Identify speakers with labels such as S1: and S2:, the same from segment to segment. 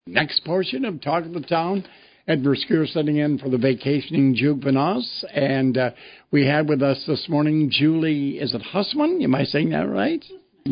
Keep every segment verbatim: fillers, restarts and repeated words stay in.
S1: Next portion of Talk of the Town. Ed Verskier sitting in for the vacationing Juke Vanos. And uh, we had with us this morning Julie, is it Hussman? Am I saying that right?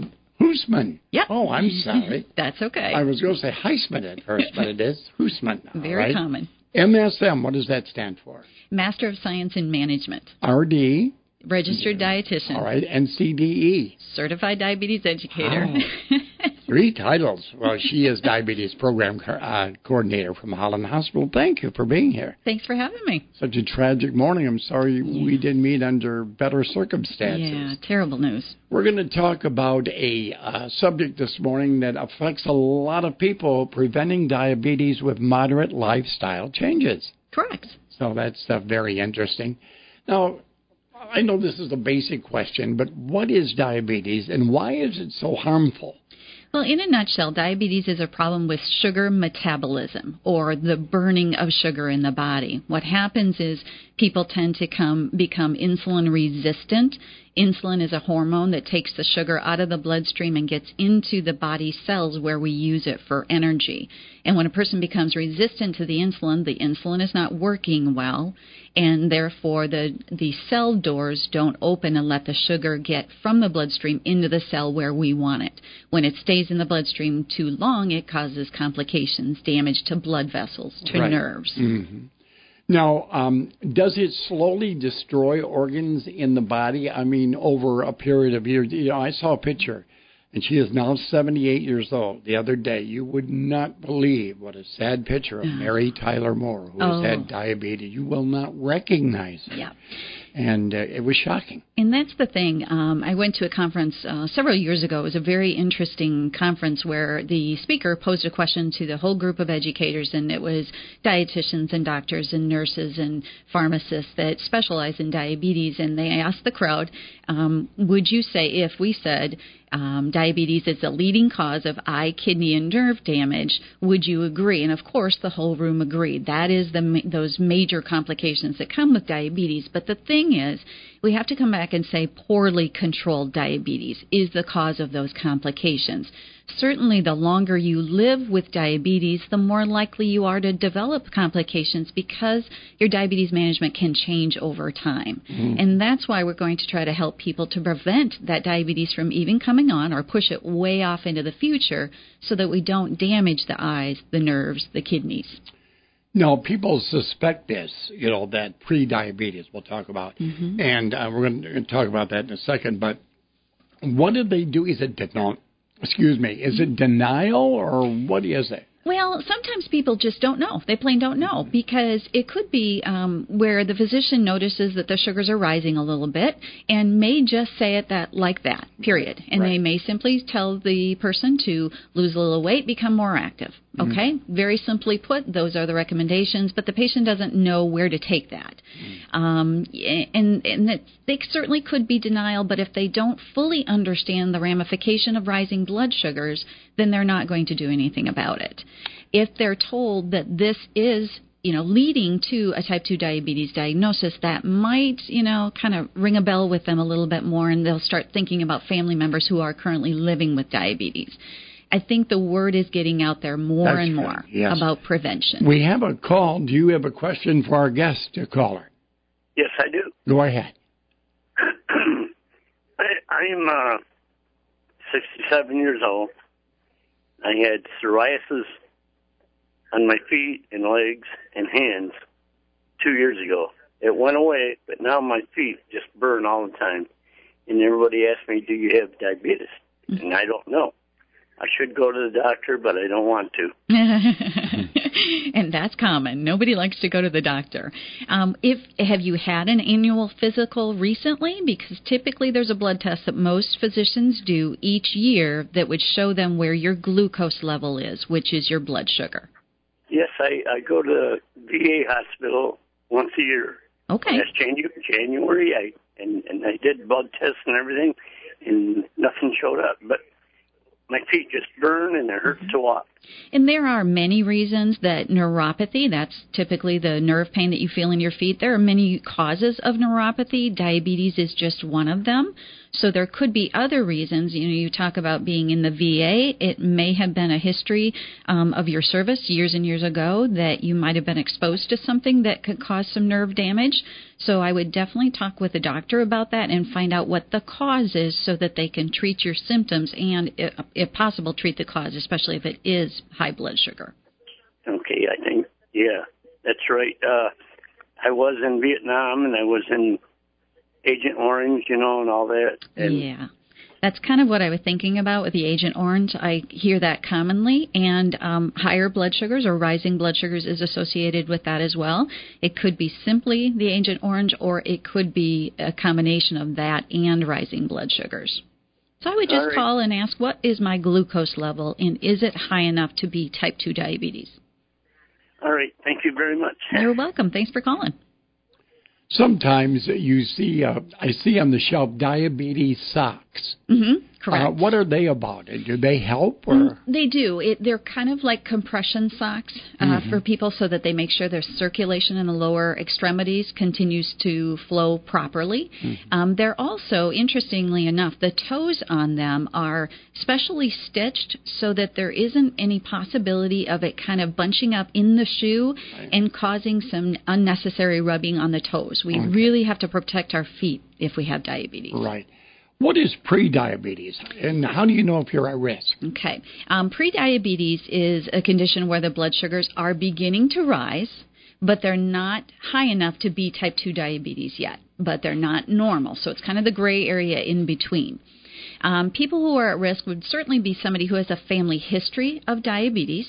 S1: Husman.
S2: Yep.
S1: Oh, I'm sorry.
S2: That's okay.
S1: I was going to say Heisman at first, but it is Husman now.
S2: Very
S1: right?
S2: common.
S1: M S M, what does that stand for?
S2: Master of Science in Management.
S1: R D.
S2: Registered dietitian.
S1: All right, and C D E.
S2: Certified diabetes educator.
S1: Oh. Three titles. Well, she is diabetes program uh, coordinator from Holland Hospital. Thank you for being here.
S2: Thanks for having me.
S1: Such a tragic morning. I'm sorry
S2: yeah.
S1: we didn't meet under better circumstances.
S2: Yeah, terrible news.
S1: We're going to talk about a uh, subject this morning that affects a lot of people, preventing diabetes with moderate lifestyle changes.
S2: Correct.
S1: So that's uh, very interesting. Now, I know this is a basic question, but what is diabetes and why is it so harmful?
S2: Well, in a nutshell, diabetes is a problem with sugar metabolism, or the burning of sugar in the body. What happens is people tend to come, become insulin resistant. Insulin is a hormone that takes the sugar out of the bloodstream and gets into the body cells where we use it for energy. And when a person becomes resistant to the insulin, the insulin is not working well, and therefore the, the cell doors don't open and let the sugar get from the bloodstream into the cell where we want it. When it stays in the bloodstream too long, it causes complications, damage to blood vessels, to
S1: right.
S2: nerves.
S1: Mm-hmm. Now, um, does it slowly destroy organs in the body? I mean, over a period of years. You know, I saw a picture, and she is now seventy-eight years old. The other day, you would not believe what a sad picture of Mary Tyler Moore, who
S2: oh.
S1: has had diabetes. You will not recognize her.
S2: Yeah.
S1: And uh, it was shocking.
S2: And that's the thing. Um, I went to a conference uh, several years ago. It was a very interesting conference where the speaker posed a question to the whole group of educators, and it was dietitians and doctors and nurses and pharmacists that specialize in diabetes. And they asked the crowd, um, would you say, if we said um, diabetes is the leading cause of eye, kidney, and nerve damage, would you agree? And, of course, the whole room agreed. That is the those major complications that come with diabetes. But the thing is, we have to come back and say poorly controlled diabetes is the cause of those complications. Certainly, the longer you live with diabetes, the more likely you are to develop complications because your diabetes management can change over time. Mm-hmm. And that's why we're going to try to help people to prevent that diabetes from even coming on or push it way off into the future so that we don't damage the eyes, the nerves, the kidneys.
S1: No, people suspect this, you know, that pre-diabetes we'll talk about. Mm-hmm. And uh, we're going to talk about that in a second. But what do they do? Is it denial? Excuse me. Is it denial or what is it?
S2: Well, sometimes people just don't know. They plain don't know because it could be um, where the physician notices that the sugars are rising a little bit and may just say it that like that, period. And right. they may simply tell the person to lose a little weight, become more active. Okay? Mm-hmm. Very simply put, those are the recommendations, but the patient doesn't know where to take that. Mm-hmm. Um, and and it, they certainly could be denial, but if they don't fully understand the ramification of rising blood sugars, then they're not going to do anything about it. If they're told that this is, you know, leading to a type two diabetes diagnosis, that might, you know, kind of ring a bell with them a little bit more, and they'll start thinking about family members who are currently living with diabetes. I think the word is getting out there more
S1: That's
S2: and
S1: good.
S2: more
S1: Yes.
S2: about prevention.
S1: We have a call. Do you have a question for our guest caller?
S3: Yes, I do.
S1: Go ahead.
S3: I, I'm uh, sixty-seven years old. I had psoriasis on my feet and legs and hands two years ago. It went away, but now my feet just burn all the time. And everybody asks me, do you have diabetes? Mm-hmm. And I don't know. I should go to the doctor, but I don't want to.
S2: And that's common. Nobody likes to go to the doctor. Um, if have you had an annual physical recently? Because typically there's a blood test that most physicians do each year that would show them where your glucose level is, which is your blood sugar.
S3: Yes, I, I go to V A hospital once a year.
S2: Okay.
S3: Last January, January I, and, and I did blood tests and everything, and nothing showed up. But my feet just burn and it hurts to walk.
S2: And there are many reasons that neuropathy, that's typically the nerve pain that you feel in your feet. There are many causes of neuropathy. Diabetes is just one of them. So there could be other reasons. You know, you talk about being in the V A. It may have been a history um, of your service years and years ago that you might have been exposed to something that could cause some nerve damage. So I would definitely talk with a doctor about that and find out what the cause is so that they can treat your symptoms and, if possible, treat the cause, especially if it is high blood sugar.
S3: Okay, I think, yeah, that's right. Uh, I was in Vietnam and I was in Agent Orange, you know, and all that. And
S2: yeah. That's kind of what I was thinking about with the Agent Orange. I hear that commonly, and um, higher blood sugars or rising blood sugars is associated with that as well. It could be simply the Agent Orange, or it could be a combination of that and rising blood sugars. So I would just right. call and ask, what is my glucose level, and is it high enough to be type two diabetes?
S3: All right. Thank you very much.
S2: You're welcome. Thanks for calling.
S1: Sometimes you see, uh, I see on the shelf diabetes socks.
S2: Mm-hmm. Correct.
S1: Uh, what are they about? Do they help? Or?
S2: Mm, they do. It, they're kind of like compression socks uh, mm-hmm. for people so that they make sure their circulation in the lower extremities continues to flow properly. Mm-hmm. Um, they're also, interestingly enough, the toes on them are specially stitched so that there isn't any possibility of it kind of bunching up in the shoe right. and causing some unnecessary rubbing on the toes. We okay. really have to protect our feet if we have diabetes.
S1: Right. What is prediabetes, and how do you know if you're at risk?
S2: Okay. Um, prediabetes is a condition where the blood sugars are beginning to rise, but they're not high enough to be type two diabetes yet, but they're not normal. So it's kind of the gray area in between. Um, people who are at risk would certainly be somebody who has a family history of diabetes,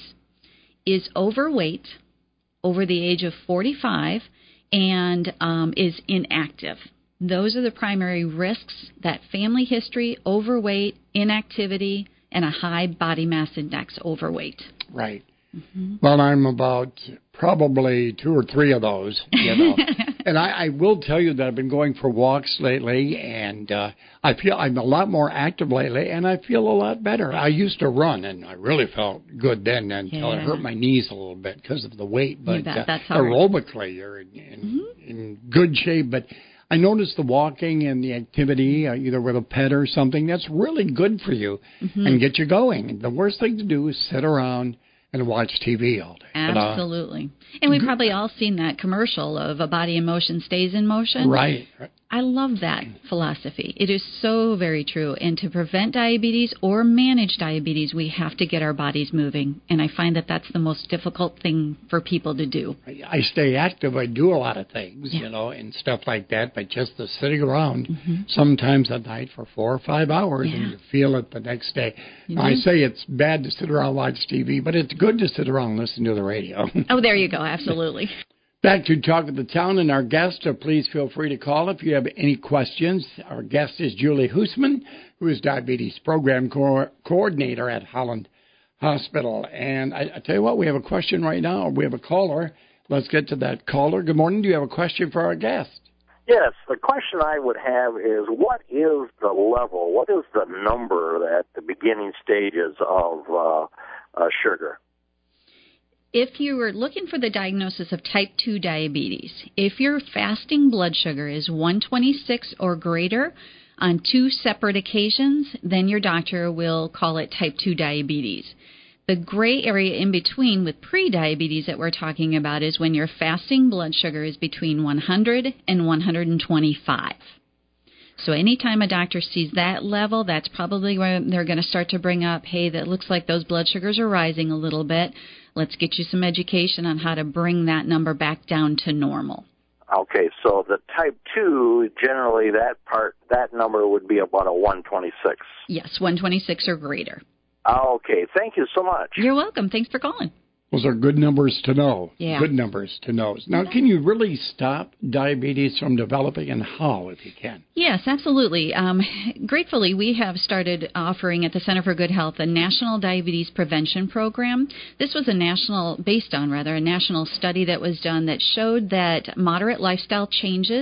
S2: is overweight, over the age of forty-five, and um, is inactive. Those are the primary risks, that family history, overweight, inactivity, and a high body mass index, overweight.
S1: Right. Mm-hmm. Well, I'm about probably two or three of those, you know. And I, I will tell you that I've been going for walks lately, and uh, I feel I'm a lot more active lately, and I feel a lot better. I used to run, and I really felt good then until yeah. I hurt my knees a little bit because of the weight. But
S2: that, that's
S1: uh, aerobically, you're in, in, mm-hmm. in good shape. But I noticed the walking and the activity, uh, either with a pet or something, that's really good for you mm-hmm. and get you going. The worst thing to do is sit around and watch T V all day.
S2: Absolutely. But, uh, and we've probably all seen that commercial of a body in motion stays in motion.
S1: Right.
S2: I love that philosophy. It is so very true. And to prevent diabetes or manage diabetes, we have to get our bodies moving. And I find that that's the most difficult thing for people to do.
S1: I stay active. I do a lot of things,
S2: yeah.
S1: you know, and stuff like that. But just the sitting around
S2: mm-hmm. sometimes
S1: at night for four or five hours,
S2: yeah.
S1: and you feel it the next day.
S2: Mm-hmm.
S1: I say it's bad to sit around and watch T V, but it's good to sit around and listen to the radio.
S2: Oh, there you go. Absolutely.
S1: Back to Talk of the Town, and our guest, uh, please feel free to call if you have any questions. Our guest is Julie Hoosman, who is Diabetes Program Co- Coordinator at Holland Hospital. And I, I tell you what, we have a question right now. We have a caller. Let's get to that caller. Good morning. Do you have a question for our guest?
S4: Yes. The question I would have is, what is the level, what is the number at the beginning stages of uh, uh, sugar?
S2: If you were looking for the diagnosis of type two diabetes, if your fasting blood sugar is one twenty-six or greater on two separate occasions, then your doctor will call it type two diabetes. The gray area in between with prediabetes that we're talking about is when your fasting blood sugar is between one hundred and one twenty-five. So anytime a doctor sees that level, that's probably where they're going to start to bring up, hey, that looks like those blood sugars are rising a little bit. Let's get you some education on how to bring that number back down to normal.
S4: Okay, so the type two, generally that part, that number would be about a one twenty-six.
S2: Yes, one twenty-six or greater.
S4: Okay, thank you so much.
S2: You're welcome. Thanks for calling.
S1: Those are good numbers to know.
S2: Yeah.
S1: Good numbers to know. Now, can you really stop diabetes from developing, and how, if you can?
S2: Yes, absolutely. Um, gratefully, we have started offering at the Center for Good Health a national diabetes prevention program. This was a national, based on rather, a national study that was done that showed that moderate lifestyle changes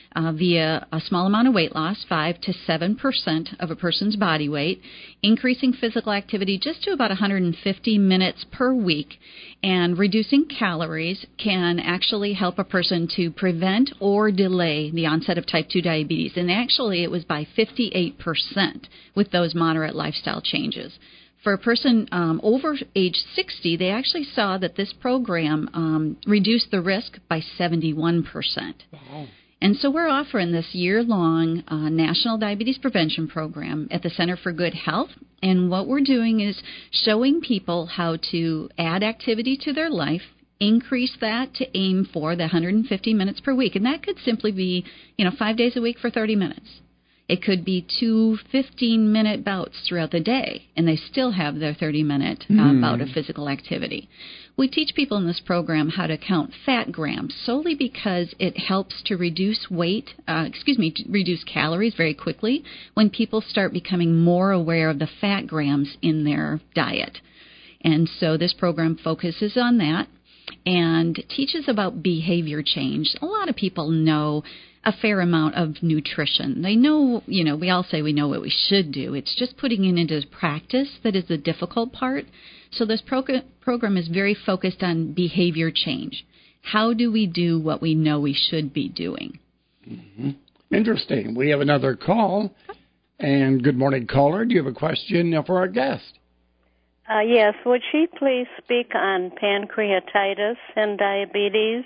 S2: uh, via a small amount of weight loss, five to seven percent of a person's body weight, increasing physical activity just to about one hundred fifty minutes per week, and reducing calories can actually help a person to prevent or delay the onset of type two diabetes. And actually, it was by fifty-eight percent with those moderate lifestyle changes. For a person um, over age sixty, they actually saw that this program um, reduced the risk by seventy-one percent. Wow. And so we're offering this year-long uh, National Diabetes Prevention Program at the Center for Good Health. And what we're doing is showing people how to add activity to their life, increase that to aim for the one hundred fifty minutes per week. And that could simply be, you know, five days a week for thirty minutes. It could be two fifteen-minute bouts throughout the day, and they still have their thirty-minute uh, mm. bout of physical activity. We teach people in this program how to count fat grams solely because it helps to reduce weight, uh, excuse me, to reduce calories very quickly when people start becoming more aware of the fat grams in their diet. And so this program focuses on that and teaches about behavior change. A lot of people know a fair amount of nutrition. They know, you know, we all say we know what we should do. It's just putting it into practice that is the difficult part. So this pro- program is very focused on behavior change. How do we do what we know we should be doing?
S1: Mm-hmm. Interesting. We have another call. And good morning, caller. Do you have a question for our guest?
S5: Uh, yes. Would she please speak on pancreatitis and diabetes?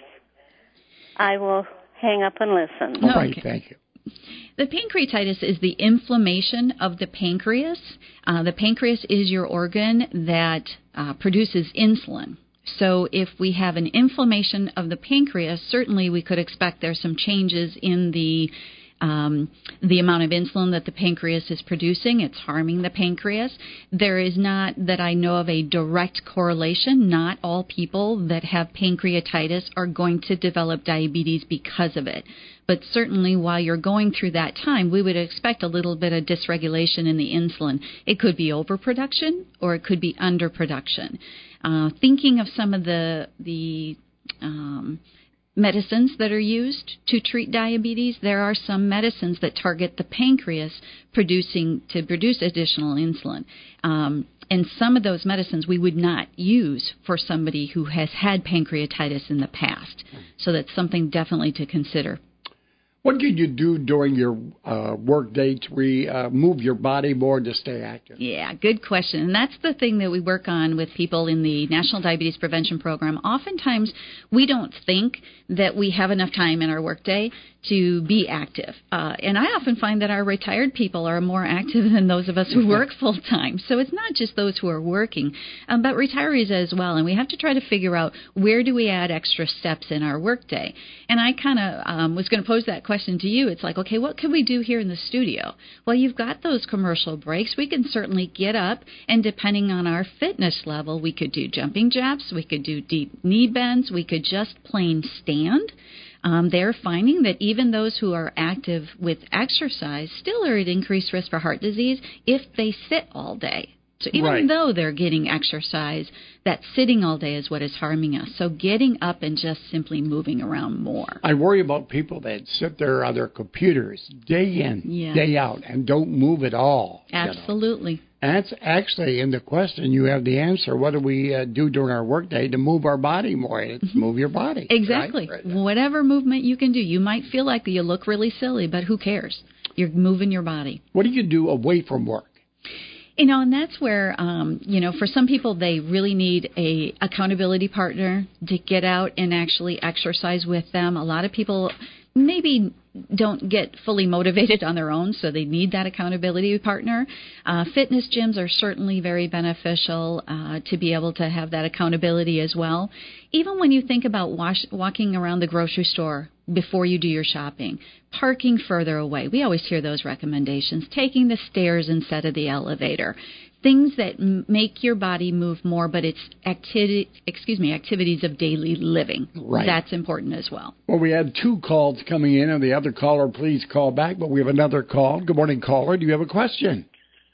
S5: I will hang up and listen.
S1: All right, okay. Thank you.
S2: The pancreatitis is the inflammation of the pancreas. Uh, the pancreas is your organ that uh, produces insulin. So if we have an inflammation of the pancreas, certainly we could expect there's some changes in the Um, the amount of insulin that the pancreas is producing. It's harming the pancreas. There is not, that I know of, a direct correlation. Not all people that have pancreatitis are going to develop diabetes because of it. But certainly while you're going through that time, we would expect a little bit of dysregulation in the insulin. It could be overproduction or it could be underproduction. Uh, thinking of some of the the um, medicines that are used to treat diabetes, there are some medicines that target the pancreas producing to produce additional insulin. Um, and some of those medicines we would not use for somebody who has had pancreatitis in the past. So that's something definitely to consider.
S1: What can you do during your uh, work day to re, uh, move your body more to stay active?
S2: Yeah, good question. And that's the thing that we work on with people in the National Diabetes Prevention Program. Oftentimes, we don't think that we have enough time in our workday to be active. Uh, and I often find that our retired people are more active than those of us who work full-time. So it's not just those who are working, um, but retirees as well. And we have to try to figure out, where do we add extra steps in our workday? And I kind of um, was going to pose that question to you. It's like, okay, what can we do here in the studio? Well, you've got those commercial breaks. We can certainly get up, and depending on our fitness level, we could do jumping jacks, we could do deep knee bends, we could just plain stand. Um, they're finding that even those who are active with exercise still are at increased risk for heart disease if they sit all day. So even
S1: right.
S2: though they're getting exercise, that sitting all day is what is harming us. So getting up and just simply moving around more.
S1: I worry about people that sit there on their computers day in,
S2: yeah.
S1: day out, and don't move at all.
S2: Absolutely.
S1: You know? And that's actually in the question. You have the answer. What do we uh, do during our workday to move our body more? It's mm-hmm. move your body.
S2: Exactly.
S1: Right?
S2: Whatever movement you can do. You might feel like you look really silly, but who cares? You're moving your body.
S1: What do you do away from work?
S2: You know, and that's where, um, you know, for some people, they really need a accountability partner to get out and actually exercise with them. A lot of people maybe don't get fully motivated on their own, so they need that accountability partner. Uh, fitness gyms are certainly very beneficial uh, to be able to have that accountability as well. Even when you think about wash, walking around the grocery store before you do your shopping, parking further away. We always hear those recommendations. Taking the stairs instead of the elevator. Things that m- make your body move more, but it's activity, excuse me, activities of daily living.
S1: Right.
S2: That's important as well.
S1: Well, we had two calls coming in, and the other caller, please call back. But we have another call. Good morning, caller. Do you have a question?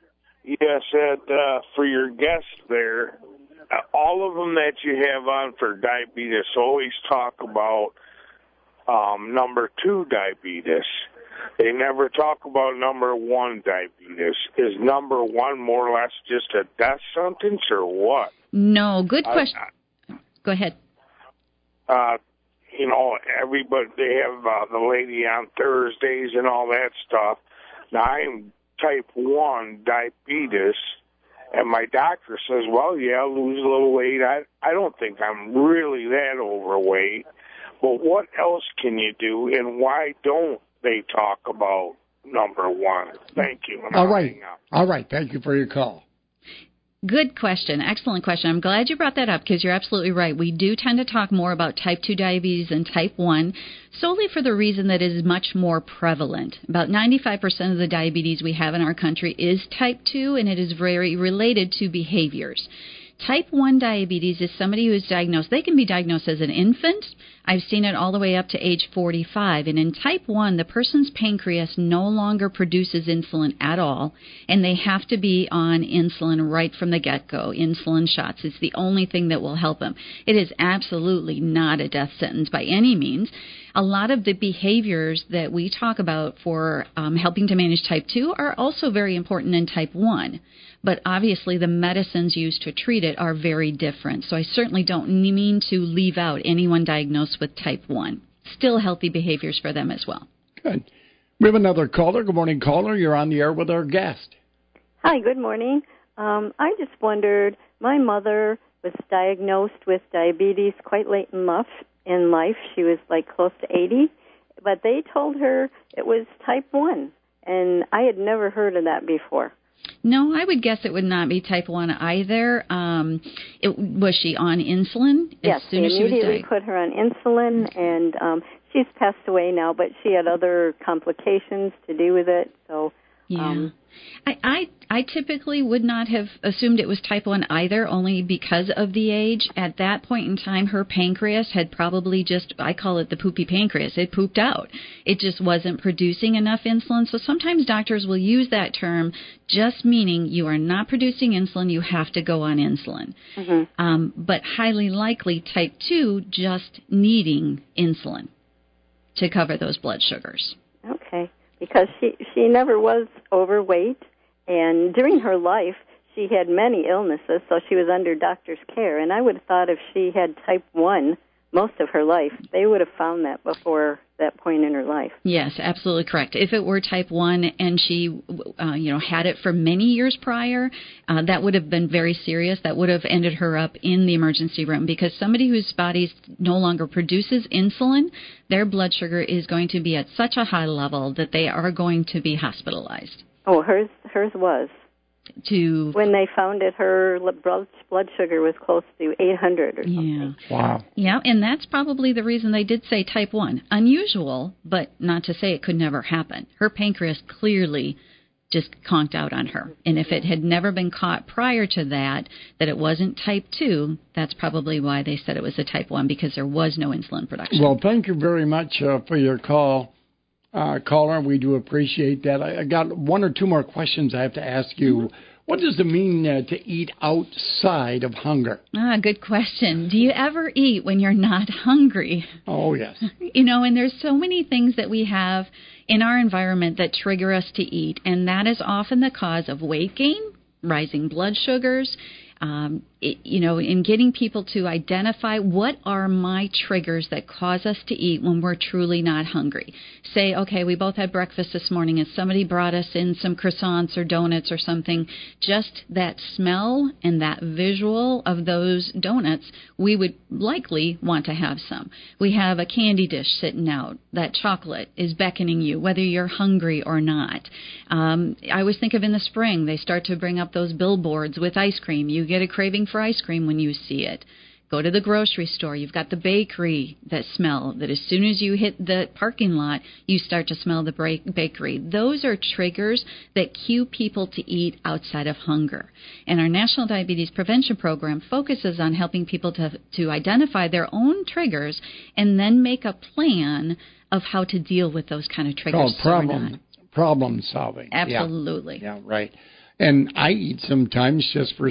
S6: Yes, Ed, uh, for your guest there, uh, all of them that you have on for diabetes always talk about um, number two diabetes. They never talk about number one diabetes. Is number one more or less just a death sentence or what?
S2: No, good question.
S6: I, I,
S2: Go ahead.
S6: Uh, you know, everybody, they have uh, the lady on Thursdays and all that stuff. Now, I'm type one diabetes, and my doctor says, well, yeah, lose a little weight. I, I don't think I'm really that overweight. But what else can you do, and why don't they talk about number one? Thank you.
S1: All right. All right. Thank you for your call.
S2: Good question. Excellent question. I'm glad you brought that up because you're absolutely right. We do tend to talk more about type two diabetes than type one solely for the reason that it is much more prevalent. About ninety-five percent of the diabetes we have in our country is type two, and it is very related to behaviors. Type one diabetes is somebody who is diagnosed. They can be diagnosed as an infant. I've seen it all the way up to age forty-five. And in type one, the person's pancreas no longer produces insulin at all, and they have to be on insulin right from the get-go. Insulin shots is the only thing that will help them. It is absolutely not a death sentence by any means. A lot of the behaviors that we talk about for um, helping to manage type two are also very important in type one. But obviously the medicines used to treat it are very different. So I certainly don't mean to leave out anyone diagnosed with type one. Still healthy behaviors for them as well.
S1: Good. We have another caller. Good morning, caller. You're on the air with our guest.
S7: Hi, good morning. Um, I just wondered, my mother was diagnosed with diabetes quite late in life. In life. She was like close to eighty, but they told her it was type one, and I had never heard of that before.
S2: No, I would guess it would not be type one either. Um, it, was she on insulin?
S7: Yes,
S2: as soon
S7: they
S2: as she was
S7: immediately
S2: diagnosed?
S7: put her on insulin, and um, she's passed away now, but she had other complications to do with it. So,
S2: yeah.
S7: Um,
S2: I, I I typically would not have assumed it was type one either, only because of the age. At that point in time, her pancreas had probably just, I call it the poopy pancreas, it pooped out. It just wasn't producing enough insulin. So sometimes doctors will use that term just meaning you are not producing insulin, you have to go on insulin.
S7: mm-hmm.
S2: Um, but highly likely type two just needing insulin to cover those blood sugars.
S7: Okay, because she, she never was overweight, and during her life, she had many illnesses, so she was under doctor's care. And I would have thought if she had type one most of her life, they would have found that before that point in her life.
S2: Yes, absolutely correct. If it were type one and she, uh, you know, had it for many years prior, uh, that would have been very serious. That would have ended her up in the emergency room, because somebody whose body no longer produces insulin, their blood sugar is going to be at such a high level that they are going to be hospitalized.
S7: Oh, hers hers was.
S2: To
S7: when they found it, her blood blood sugar was close to eight hundred or something.
S2: Yeah.
S1: Wow.
S2: Yeah, and that's probably the reason they did say type one. Unusual, but not to say it could never happen. Her pancreas clearly just conked out on her. And if it had never been caught prior to that, that it wasn't type two, that's probably why they said it was a type one, because there was no insulin production.
S1: Well, thank you very much uh, for your call, uh, caller. We do appreciate that. I, I got one or two more questions I have to ask you. Mm-hmm. What does it mean uh, to eat outside of hunger?
S2: Ah, good question. Do you ever eat when you're not hungry?
S1: Oh, yes.
S2: You know, and there's so many things that we have in our environment that trigger us to eat, and that is often the cause of weight gain, rising blood sugars, um, it, you know, in getting people to identify what are my triggers that cause us to eat when we're truly not hungry. Say, okay, we both had breakfast this morning and somebody brought us in some croissants or donuts or something. Just that smell and that visual of those donuts, we would likely want to have some. We have a candy dish sitting out. That chocolate is beckoning you, whether you're hungry or not. Um, I always think of in the spring, they start to bring up those billboards with ice cream. You get a craving for ice cream when you see it. Go to the grocery store. You've got the bakery that smell, that as soon as you hit the parking lot, you start to smell the bakery. Those are triggers that cue people to eat outside of hunger. And our National Diabetes Prevention Program focuses on helping people to, to identify their own triggers and then make a plan of how to deal with those kind of triggers.
S1: Oh, problem, so problem solving.
S2: Absolutely.
S1: Yeah. yeah, right. And I eat sometimes just for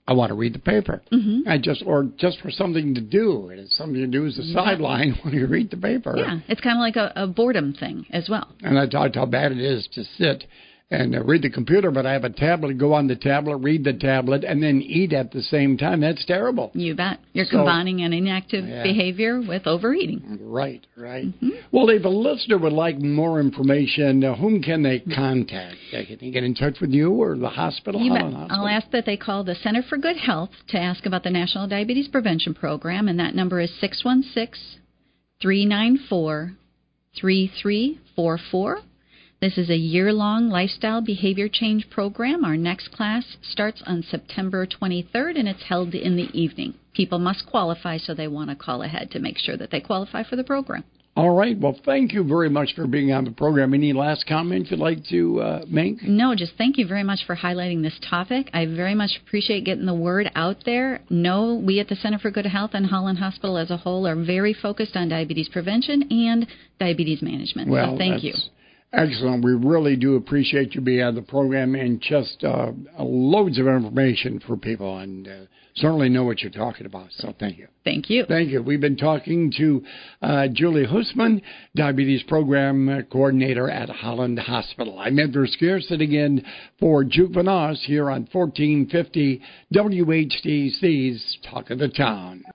S1: I want to read the paper.
S2: Mm-hmm.
S1: I just or just for something to do. And it's something to do as a sideline when you read the paper.
S2: Yeah, it's kind of like a, a boredom thing as well.
S1: And I talked how bad it is to sit and uh, read the computer, but I have a tablet, go on the tablet, read the tablet, and then eat at the same time. That's terrible.
S2: You bet. You're
S1: So-
S2: combining an inactive
S1: Yeah.
S2: behavior with overeating.
S1: Right, right.
S2: Mm-hmm.
S1: Well, if a listener would like more information, uh, whom can they contact? Uh, can they get in touch with you or the hospital?
S2: You bet.
S1: Holland Hospital?
S2: I'll ask that they call the Center for Good Health to ask about the National Diabetes Prevention Program, and that number is six one six, three nine four, three three four four. This is a year-long lifestyle behavior change program. Our next class starts on September twenty-third, and it's held in the evening. People must qualify, so they want to call ahead to make sure that they qualify for the program.
S1: All right. Well, thank you very much for being on the program. Any last comments you'd like to uh, make?
S2: No, just thank you very much for highlighting this topic. I very much appreciate getting the word out there. No, we at the Center for Good Health and Holland Hospital as a whole are very focused on diabetes prevention and diabetes management.
S1: Well,
S2: so thank you.
S1: that's excellent. We really do appreciate you being on the program and just uh, loads of information for people, and uh, certainly know what you're talking about. So thank you.
S2: Thank you.
S1: Thank you. We've been talking to uh, Julie Husman, Diabetes Program Coordinator at Holland Hospital. I'm Edgar Skier, sitting in for Juke Van Oss here on fourteen fifty W H D C's Talk of the Town.